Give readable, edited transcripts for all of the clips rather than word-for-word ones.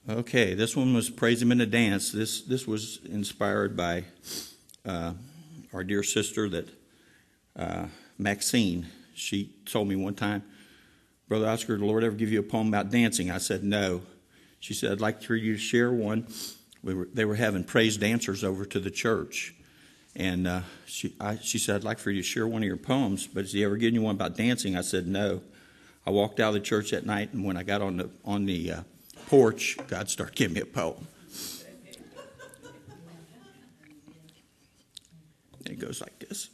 Okay, this one was Praise Him in a Dance. This was inspired by our dear sister Maxine. She told me one time, Brother Oscar, did the Lord ever give you a poem about dancing? I said, no. She said, I'd like for you to share one. They were having praise dancers over to the church. And she said, I'd like for you to share one of your poems, but has he ever given you one about dancing? I said, no. I walked out of the church that night, and when I got on the porch, God started giving me a poem. It goes like this.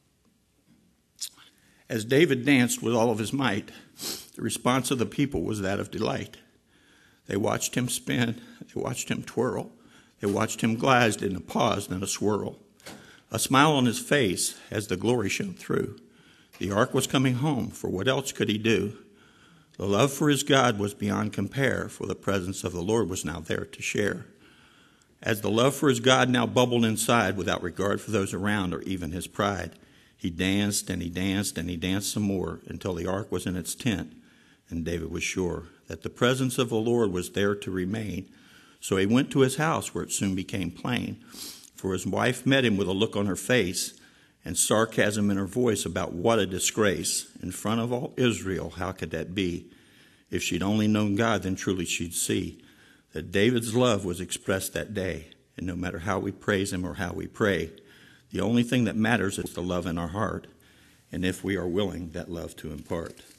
As David danced with all of his might, the response of the people was that of delight. They watched him spin, they watched him twirl, they watched him glide in a pause and a swirl. A smile on his face as the glory shone through. The ark was coming home, for what else could he do? The love for his God was beyond compare, for the presence of the Lord was now there to share. As the love for his God now bubbled inside without regard for those around or even his pride, he danced and he danced and he danced some more until the ark was in its tent, and David was sure that the presence of the Lord was there to remain. So he went to his house, where it soon became plain, for his wife met him with a look on her face and sarcasm in her voice about what a disgrace. In front of all Israel, how could that be? If she'd only known God, then truly she'd see that David's love was expressed that day. And no matter how we praise him or how we pray, the only thing that matters is the love in our heart, and if we are willing that love to impart.